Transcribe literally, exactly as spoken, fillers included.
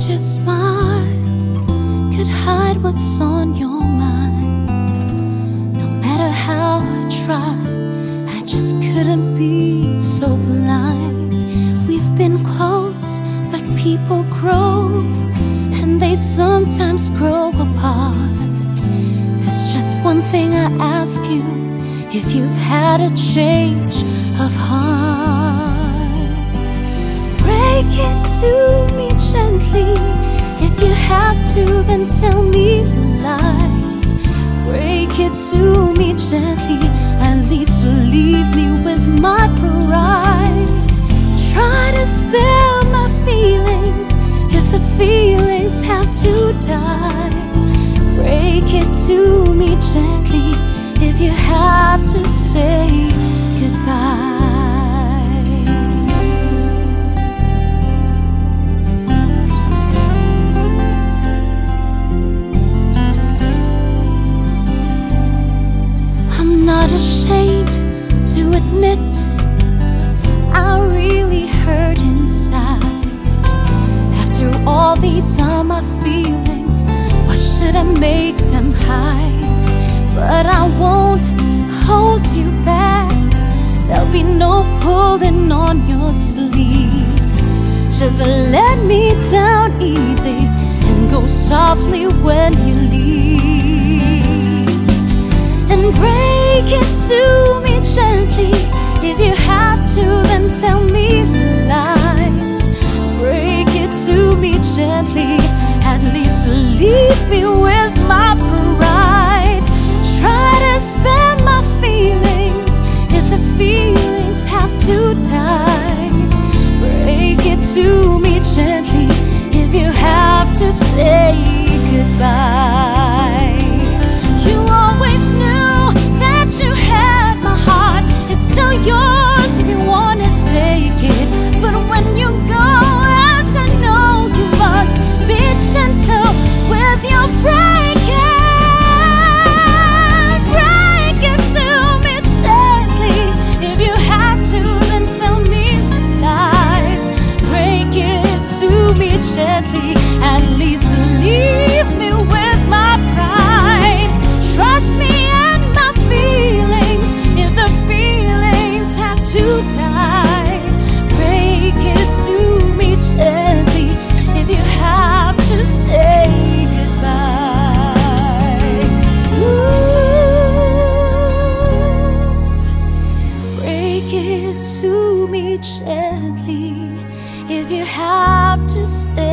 your smile could hide what's on your mind. No matter how I tried, I just couldn't be so blind. We've been close, but people grow, and they sometimes grow apart. There's just one thing I ask you: if you've had a change of heart, break it to me gently. If you have to, then tell me lies. Break it to me gently, at least leave me with my pride. Try to spare my feelings if the feelings have to die. Break it to me gently if you have to say goodbye. I'm not ashamed to admit I really hurt inside. After all, these are my feelings. Why should I make them hide? But I won't hold you back. There'll be no pulling on your sleeve. Just let me down easy and go softly when you leave. And break it to me gently. If you have to, then tell me lies. Break it to me gently, at least leave me with my pride. Try to spare my feelings if the feelings have to die. Break it to me gently if you have to say goodbye. You always knew that you had my heart. It's still yours if you wanna take it. But when you go, as I know you must be gentle with your breaking. Break it to me gently. If you have to, then tell me lies. Break it to me gently, at least leave me with my pride. Trust me and my feelings if the feelings have to die. Break it to me gently if you have to say goodbye. Ooh, break it to me gently if you have to say